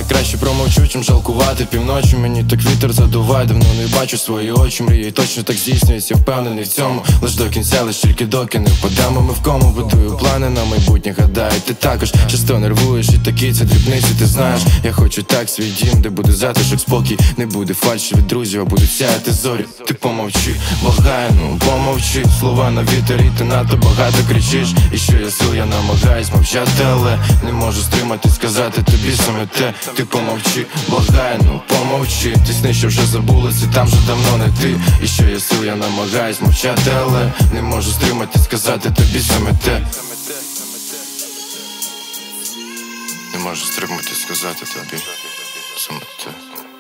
краще промовчу, чим жалкувати. Півночі мені так вітер задуває. Давно не бачу свої очі, мрії точно так здійснюється. Впевнений в цьому, лиш до кінця, лиш тільки доки не впадемо. Ми в кому будую плани на майбутнє, гадаю, ти також часто нервуєш, і такі це дрібниці, ти знаєш. Я хочу так свій дім, де буде затишок, спокій, не буде фальші від друзів, а будуть сяяти зорі. Ти помовчи, благаю, ну помовчи. Слова на вітер, і ти надто багато кричиш. І що я сил, я намагаюсь мовчати, але не можу стримати, сказати тобі саме те. Ти помовчи, благаю, ну помовчи. Ти сни, що вже забулися, там вже давно не ти. І що я сил, я намагаюсь мовчати, але не можу стримати, сказати тобі саме те. Не можу стримати, сказати тобі саме те.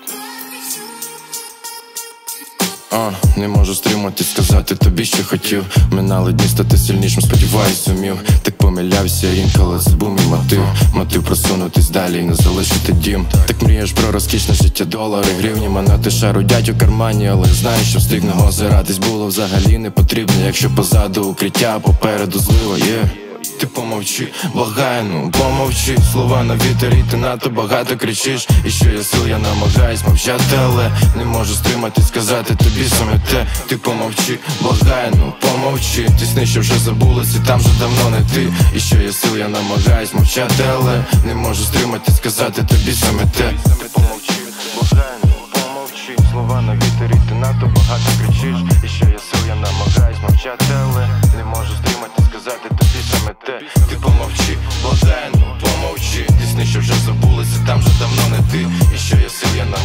Не можу стримати, сказати тобі, що хотів. Минали дні стати сильнішим, сподіваюсь, зумів. Так помилявся інколи, це був мій мотив просунутись далі і не залишити дім. Так мрієш про розкішне життя, долари, гривні, монети шарудять у кармані. Але знаєш, що встиг озиратись було взагалі не потрібно. Якщо позаду укриття, а попереду злива є. Ти помовчи, благаю, ну помовчи. Слова на вітер, і ти надто багато кричиш. І що я сил, я намагаюсь мовчати, але не можу стримати, сказати тобі саме те. Ти помовчи, благаю, ну помовчи. Ти сни, що вже забулися, там вже давно не ти. І що я сил, я намагаюсь мовчати, але не можу стримати, сказати тобі саме те. Ти помовчи, благаю, ну помовчи. Слова на вітер, і ти надто багато кричиш. І що я сил, я намагаюсь мовчати, але не можу стримати, сказати тобі саме те. Ти помовчи, благаю, ну помовчи. Ти сни, що вже забулися, там вже давно не ти. І що я сил, я намагаюсь